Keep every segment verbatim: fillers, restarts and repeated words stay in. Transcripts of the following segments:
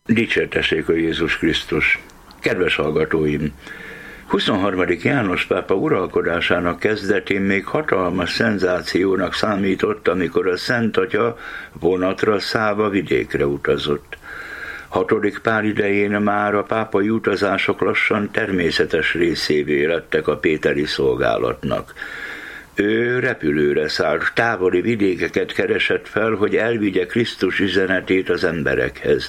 Dicsértessék a Jézus Krisztus! Kedves hallgatóim! huszonharmadik János pápa uralkodásának kezdetén még hatalmas szenzációnak számított, amikor a Szent Atya vonatra szállva vidékre utazott. Hatodik Pál idején már a pápai utazások lassan természetes részévé lettek a péteri szolgálatnak. Ő repülőre szállt, távoli vidékeket keresett fel, hogy elvigye Krisztus üzenetét az emberekhez.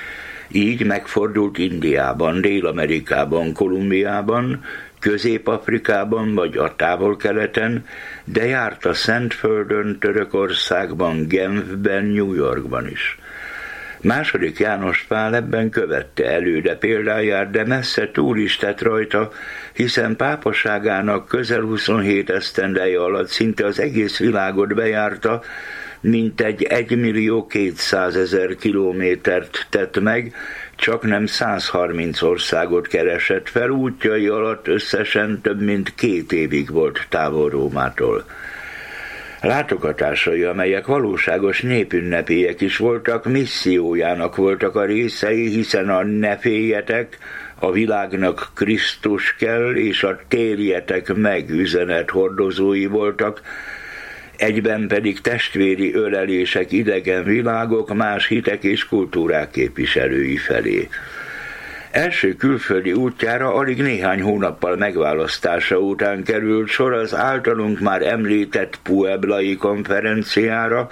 Így megfordult Indiában, Dél-Amerikában, Kolumbiában, Közép-Afrikában vagy a Távol-Keleten, de járt a Szentföldön, Törökországban, Genfben, New Yorkban is. Második János Pál ebben követte előde példáját, de messze túl is tett rajta, hiszen pápaságának közel huszonhét esztendeje alatt szinte az egész világot bejárta, mintegy egymillió kétszázezer kilométert tett meg, csaknem százharminc országot keresett fel, útjai alatt összesen több mint két évig volt távol Rómától. Látogatásai, amelyek valóságos népünnepélyek is voltak, missziójának voltak a részei, hiszen a ne féljetek, a világnak Krisztus kell, és a térjetek meg üzenet hordozói voltak, egyben pedig testvéri ölelések idegen világok, más hitek és kultúrák képviselői felé. Első külföldi útjára alig néhány hónappal megválasztása után került sor az általunk már említett Pueblai konferenciára,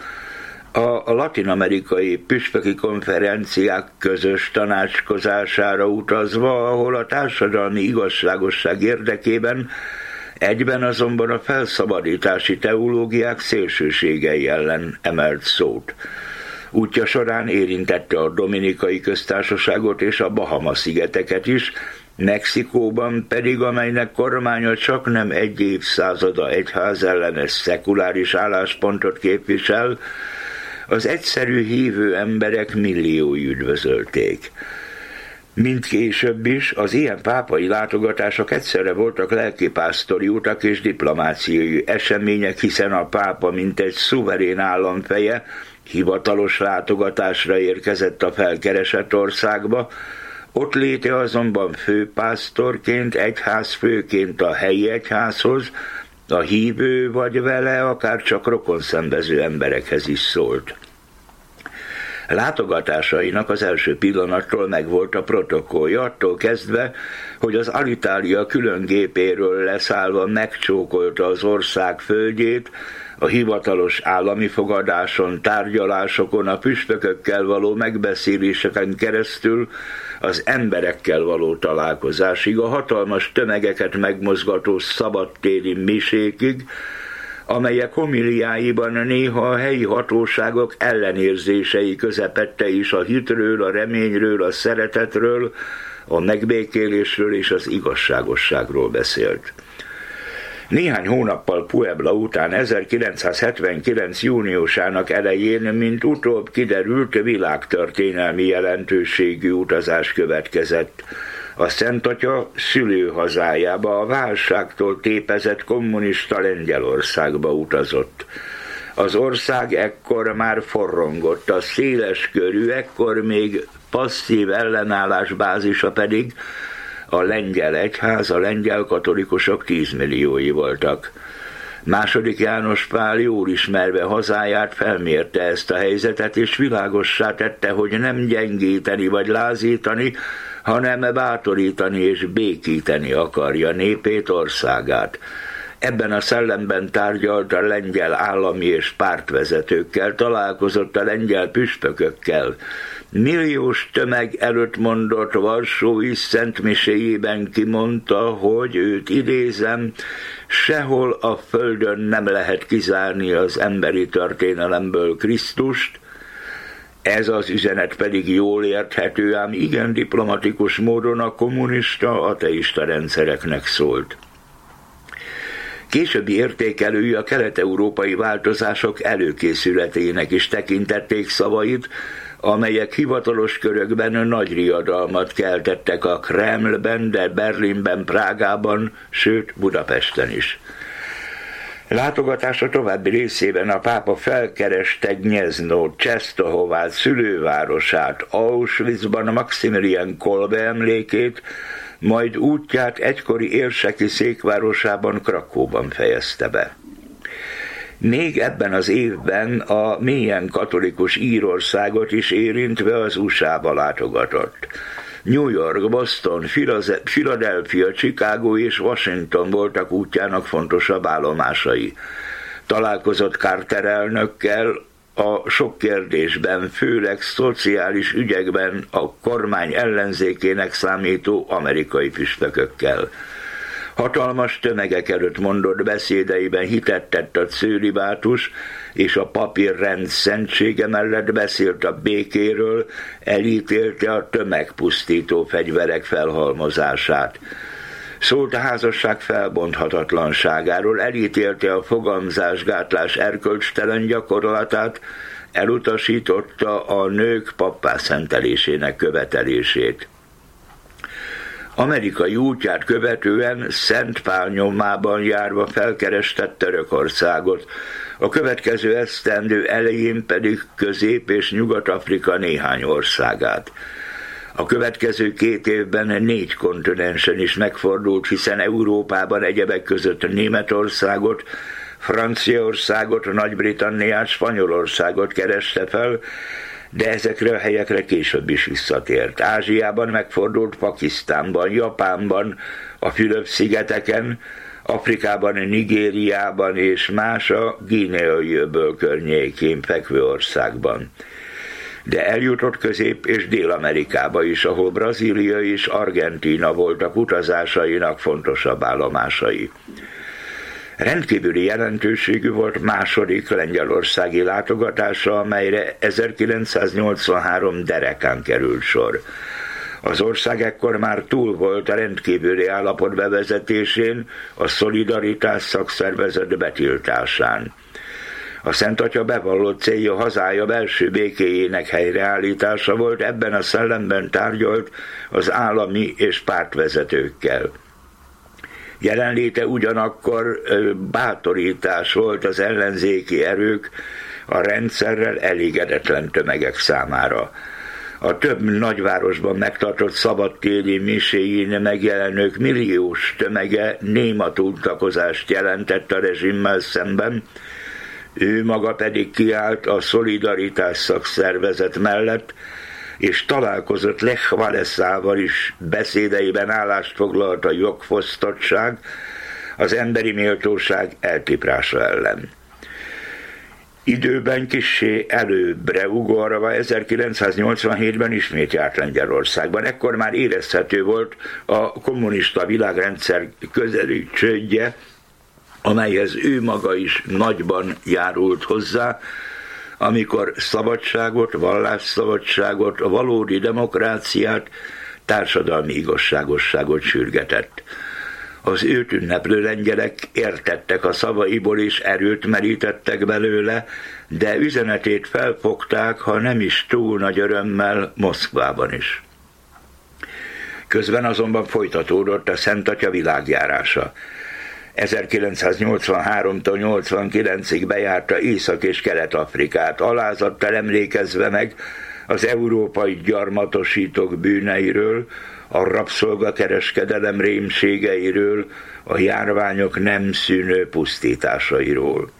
a latin-amerikai püspöki konferenciák közös tanácskozására utazva, ahol a társadalmi igazságosság érdekében egyben azonban a felszabadítási teológiák szélsőségei ellen emelt szót. Útja során érintette a Dominikai Köztársaságot és a Bahama-szigeteket is, Mexikóban pedig, amelynek kormánya csak nem egy évszázada egyházellenes szekuláris álláspontot képvisel, az egyszerű hívő emberek milliói üdvözölték. Mint később is, az ilyen pápai látogatások egyszerre voltak lelkipásztori utak és diplomáciai események, hiszen a pápa, mint egy szuverén államfeje, hivatalos látogatásra érkezett a felkeresett országba, ott léte azonban főpásztorként, egyházfőként a helyi egyházhoz, a hívő vagy vele akár csak rokonszenvező emberekhez is szólt. Látogatásainak az első pillanattól megvolt a protokollja, attól kezdve, hogy az Alitalia külön gépéről leszállva megcsókolta az ország földjét, a hivatalos állami fogadáson, tárgyalásokon, a püspökökkel való megbeszéléseken keresztül az emberekkel való találkozásig, a hatalmas tömegeket megmozgató szabadtéri misékig, amelyek homiliáiban néha a helyi hatóságok ellenérzései közepette is a hitről, a reményről, a szeretetről, a megbékélésről és az igazságosságról beszélt. Néhány hónappal Puebla után ezerkilencszázhetvenkilenc júniusának elején, mint utóbb kiderült, világtörténelmi jelentőségű utazás következett. A Szent Atya szülőhazájába, a válságtól tépezett kommunista Lengyelországba utazott. Az ország ekkor már forrongott, a széleskörű, ekkor még passzív ellenállás bázisa pedig a lengyel egyház, a lengyel katolikusok tízmilliói voltak. Második János Pál jól ismerve hazáját felmérte ezt a helyzetet, és világossá tette, hogy nem gyengíteni vagy lázítani, hanem bátorítani és békíteni akarja népét, országát. Ebben a szellemben tárgyalt a lengyel állami és pártvezetőkkel, találkozott a lengyel püspökökkel. Milliós tömeg előtt mondott Varsói szentmiséjében kimondta, hogy őt idézem, sehol a földön nem lehet kizárni az emberi történelemből Krisztust. Ez az üzenet pedig jól érthető, ám igen diplomatikus módon a kommunista, ateista rendszereknek szólt. Későbbi értékelői a kelet-európai változások előkészületének is tekintették szavait, amelyek hivatalos körökben nagy riadalmat keltettek a Kremlben, de Berlinben, Prágában, sőt Budapesten is. Látogatása további részében a pápa felkereste Gnyezno, Czestohovát, szülővárosát, Auschwitzban a Maximilian Kolbe emlékét, majd útját egykori érseki székvárosában, Krakóban fejezte be. Még ebben az évben a mélyen katolikus Írországot is érintve az u es á-ba látogatott. New York, Boston, Philadelphia, Chicago és Washington voltak útjának fontosabb állomásai. Találkozott Carter elnökkel, a sok kérdésben, főleg szociális ügyekben a kormány ellenzékének számító amerikai püspökökkel. Hatalmas tömegek előtt mondott beszédeiben hitet tett a cölibátus, és a papi rend szentsége mellett beszélt a békéről, elítélte a tömegpusztító fegyverek felhalmozását. Szólt a házasság felbonthatatlanságáról, elítélte a fogamzásgátlás erkölcstelen gyakorlatát, elutasította a nők pappá szentelésének követelését. Amerikai útját követően Szent Pál nyomában járva felkereste Törökországot, a következő esztendő elején pedig Közép- és Nyugat-Afrika néhány országát. A következő két évben négy kontinensen is megfordult, hiszen Európában egyebek között Németországot, Franciaországot, Nagy-Britanniát, Spanyolországot kereste fel, de ezekre a helyekre később is visszatért. Ázsiában megfordult Pakisztánban, Japánban, a Fülöp-szigeteken, Afrikában, Nigériában és más a Guineai-öböl környékén fekvő országban. De eljutott Közép- és Dél-Amerikába is, ahol Brazília és Argentína voltak utazásainak fontosabb állomásai. Rendkívüli jelentőségű volt második lengyelországi látogatása, amelyre ezerkilencszáznyolcvanhárom derekán került sor. Az ország ekkor már túl volt a rendkívüli állapot bevezetésén, a Szolidaritás szakszervezet betiltásán. A Szent Atya bevallott célja hazája belső békéjének helyreállítása volt, ebben a szellemben tárgyalt az állami és pártvezetőkkel. Jelenléte ugyanakkor bátorítás volt az ellenzéki erők a rendszerrel elégedetlen tömegek számára. A több nagyvárosban megtartott szabadtéri miséjén megjelenők milliós tömege néma tiltakozást jelentett a rezsimmel szemben, ő maga pedig kiállt a Szolidaritás szakszervezet mellett, és találkozott Lech Walesával is, beszédeiben állást foglalt a jogfosztottság, az emberi méltóság eltiprása ellen. Időben kissé előbbre ugorva ezerkilencszáznyolcvanhétben ismét járt Lengyelországban. Ekkor már érezhető volt a kommunista világrendszer közeli csődje, amelyhez ő maga is nagyban járult hozzá, amikor szabadságot, vallásszabadságot, valódi demokráciát, társadalmi igazságosságot sürgetett. Az őt ünneplő lengyelek értettek a szavaiból és erőt merítettek belőle, de üzenetét felfogták, ha nem is túl nagy örömmel, Moszkvában is. Közben azonban folytatódott a Szent Atya világjárása. ezerkilencszáznyolcvanháromtól nyolcvankilencig bejárta Észak- és Kelet-Afrikát, alázattal emlékezve meg az európai gyarmatosítók bűneiről, a rabszolgakereskedelem rémségeiről, a járványok nem szűnő pusztításairól.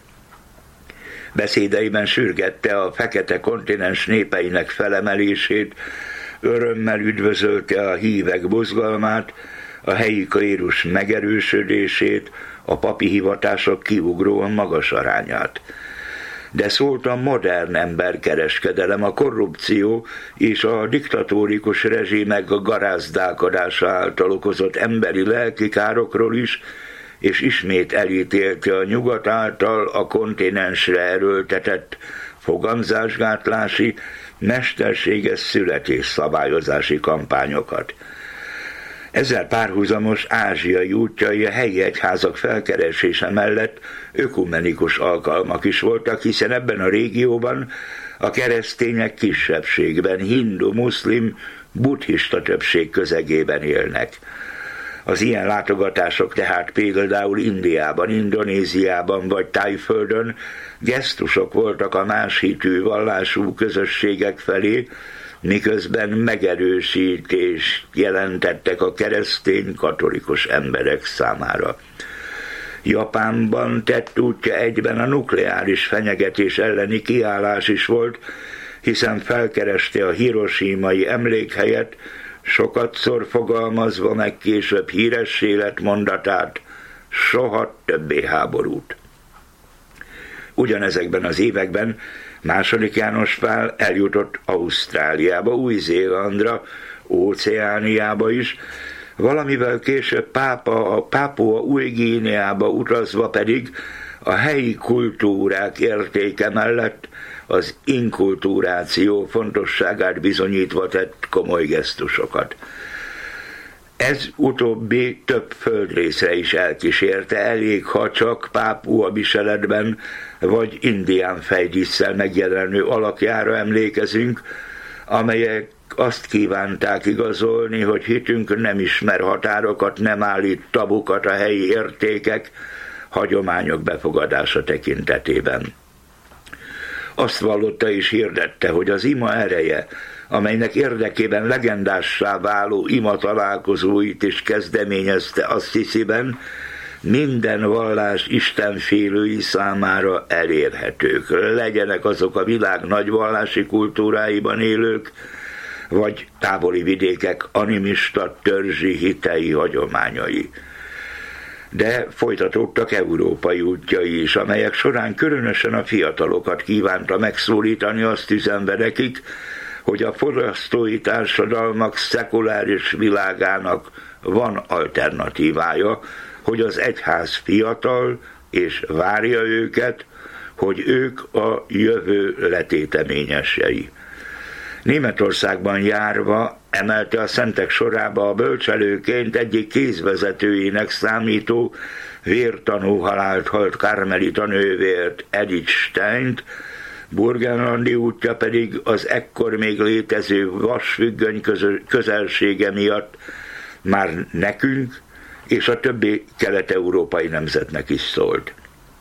Beszédeiben sürgette a fekete kontinens népeinek felemelését, örömmel üdvözölte a hívek buzgalmát, a helyi klérus megerősödését, a papi hivatások kiugróan magas arányát. De szólt a modern emberkereskedelem, a korrupció és a diktatórikus rezsimek garázdálkodása által okozott emberi lelki károkról is, és ismét elítélte a nyugat által a kontinensre erőltetett fogamzásgátlási, mesterséges születésszabályozási kampányokat. Ezzel párhuzamos ázsiai útjai a helyi egyházak felkeresése mellett ökumenikus alkalmak is voltak, hiszen ebben a régióban a keresztények kisebbségben, hindu, muszlim, buddhista többség közegében élnek. Az ilyen látogatások tehát például Indiában, Indonéziában vagy Tájföldön gesztusok voltak a más hitű vallású közösségek felé, miközben megerősítést jelentettek a keresztény katolikus emberek számára. Japánban tett útja egyben a nukleáris fenyegetés elleni kiállás is volt, hiszen felkereste a hiroshimai emlékhelyet, sokatszor fogalmazva meg később híressé lett mondatát: soha többé háborút. Ugyanezekben az években második János Pál eljutott Ausztráliába, Új-Zélandra, Óceániába is, valamivel később Pápa, a Pápua Új-Guineába utazva pedig a helyi kultúrák értéke mellett az inkulturáció fontosságát bizonyítva tett komoly gesztusokat. Ez utóbbi több földrészre is elkísérte, elég, ha csak Pápua viseletben vagy indián fejdísszel megjelenő alakjára emlékezünk, amelyek azt kívánták igazolni, hogy hitünk nem ismer határokat, nem állít tabukat a helyi értékek, hagyományok befogadása tekintetében. Azt vallotta és hirdette, hogy az ima ereje, amelynek érdekében legendássá váló ima találkozóit is kezdeményezte Assisiben, minden vallás istenfélői számára elérhetők. Legyenek azok a világ nagy vallási kultúráiban élők, vagy távoli vidékek animista törzsi hitei hagyományai. De folytatódtak európai útjai is, amelyek során különösen a fiatalokat kívánta megszólítani, azt üzenve nekik, hogy a fogyasztói társadalmak szekuláris világának van alternatívája, hogy az egyház fiatal, és várja őket, hogy ők a jövő letéteményesei. Németországban járva emelte a szentek sorába a bölcselőként egyik kézvezetőinek számító vértanú halált halt karmelita nővért, Edith Steint, burgenlandi útja pedig az ekkor még létező vasfüggöny közelsége miatt már nekünk és a többi kelet-európai nemzetnek is szólt.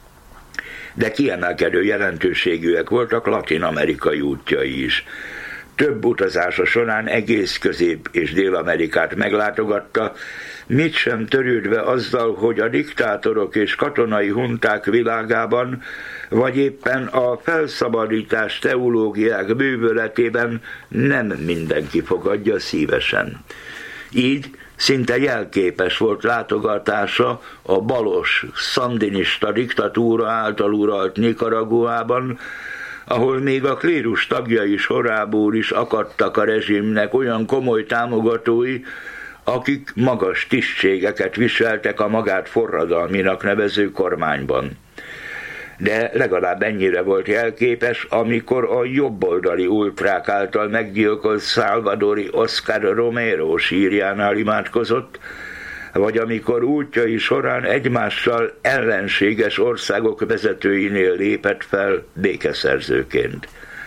De kiemelkedő jelentőségűek voltak latin-amerikai útjai is. Több utazása során egész Közép- és Dél-Amerikát meglátogatta, mit sem törődve azzal, hogy a diktátorok és katonai hunták világában, vagy éppen a felszabadítás teológiák bővületében nem mindenki fogadja szívesen. Így szinte jelképes volt látogatása a balos, szandinista diktatúra által uralt Nicaraguában, ahol még a klérus tagjai sorából is akadtak a rezsimnek olyan komoly támogatói, akik magas tisztségeket viseltek a magát forradalminak nevező kormányban. De legalább ennyire volt jelképes, amikor a jobboldali ultrák által meggyilkolt salvadori Oscar Romero sírjánál imádkozott, vagy amikor útjai során egymással ellenséges országok vezetőinél lépett fel békeszerzőként.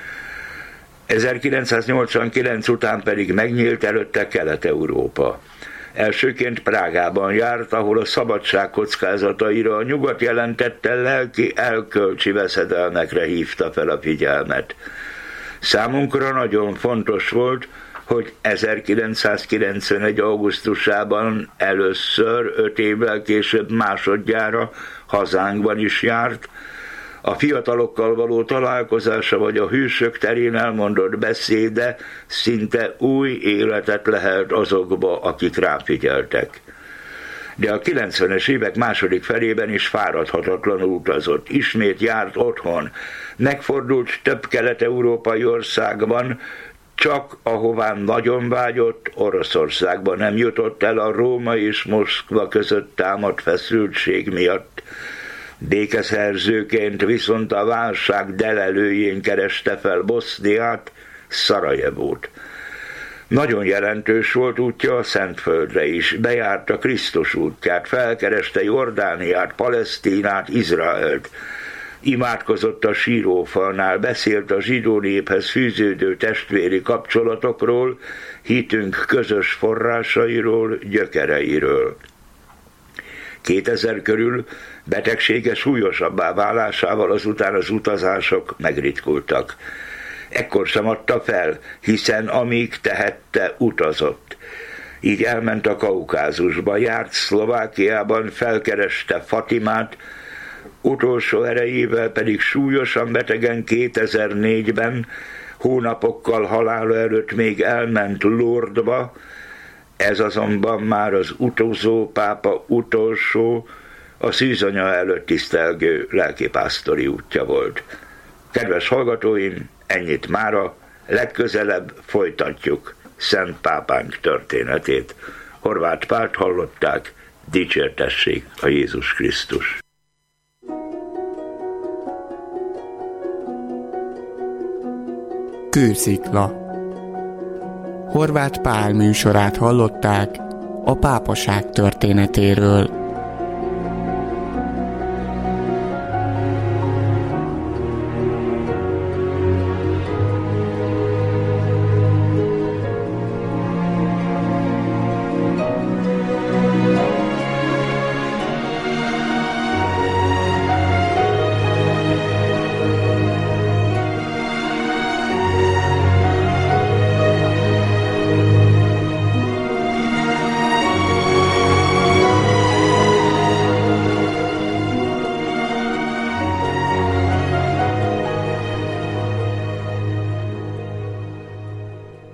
ezerkilencszáznyolcvankilenc után pedig megnyílt előtte Kelet-Európa. Elsőként Prágában járt, ahol a szabadság kockázataira a nyugat jelentette lelki elkölcsi veszedelmekre hívta fel a figyelmet. Számunkra nagyon fontos volt, hogy ezerkilencszázkilencvenegy. augusztusában először, öt évvel később másodjára hazánkban is járt, a fiatalokkal való találkozása vagy a hősök terén elmondott beszéde szinte új életet lehelt azokba, akik ráfigyeltek. De a kilencvenes évek második felében is fáradhatatlanul utazott, ismét járt otthon, megfordult több kelet-európai országban, csak ahová nagyon vágyott, Oroszországban nem jutott el a Róma és Moszkva között támadt feszültség miatt. Békeszerzőként viszont a válság delelőjén kereste fel Boszniát, Szarajevót. Nagyon jelentős volt útja a Szentföldre is, bejárta Krisztus útját, felkereste Jordániát, Palesztinát, Izraelt. imádkozott a sírófalnál, beszélt a zsidó néphez fűződő testvéri kapcsolatokról, hitünk közös forrásairól, gyökereiről. kétezer körül betegsége súlyosabbá válásával azután az utazások megritkultak. Ekkor sem adta fel, hiszen amíg tehette, utazott. Így elment a Kaukázusba, járt Szlovákiában, felkereste Fatimát, utolsó erejével pedig súlyosan betegen kétezer-négyben, hónapokkal halála előtt még elment Lourdesba, ez azonban már az utolsó pápa utolsó, a szűzanya előtt tisztelgő lelkipásztori útja volt. Kedves hallgatóim, ennyit mára, legközelebb folytatjuk Szent Pápánk történetét. Horváth Pált hallották, dicsértessék a Jézus Krisztus. Kőszikla. Horváth Pál műsorát hallották a pápaság történetéről.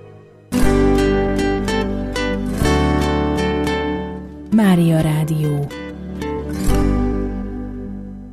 Mária Rádió.